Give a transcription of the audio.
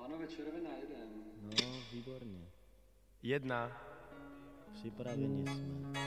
Pánové, červená, jedem. No, výborně. 1. Připraveni jsme.